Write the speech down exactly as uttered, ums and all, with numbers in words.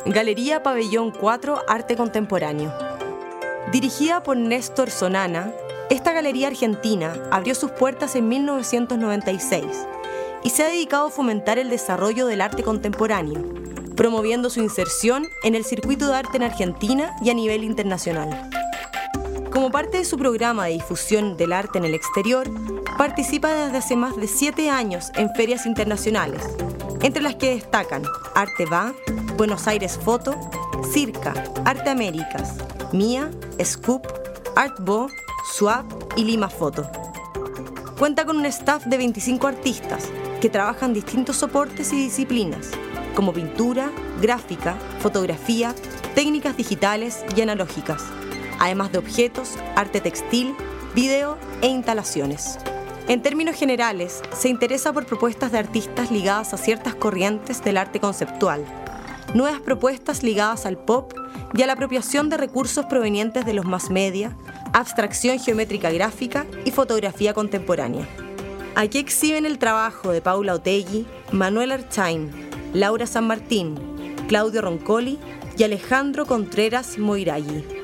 Galería Pabellón cuatro Arte Contemporáneo. Dirigida por Néstor Sonana, esta galería argentina abrió sus puertas en mil novecientos noventa y seis y se ha dedicado a fomentar el desarrollo del arte contemporáneo, promoviendo su inserción en el circuito de arte en Argentina y a nivel internacional. Como parte de su programa de difusión del arte en el exterior, participa desde hace más de siete años en ferias internacionales, entre las que destacan Arte Va, Buenos Aires Foto, Circa, Arte Américas, Mía, Scoop, Art Bo, Swap y Lima Foto. Cuenta con un staff de veinticinco artistas que trabajan distintos soportes y disciplinas, como pintura, gráfica, fotografía, técnicas digitales y analógicas, además de objetos, arte textil, video e instalaciones. En términos generales, se interesa por propuestas de artistas ligadas a ciertas corrientes del arte conceptual, nuevas propuestas ligadas al pop y a la apropiación de recursos provenientes de los mass media, abstracción geométrica gráfica y fotografía contemporánea. Aquí exhiben el trabajo de Paula Otegui, Manuel Archain, Laura San Martín, Claudio Roncoli y Alejandro Contreras Moiragui.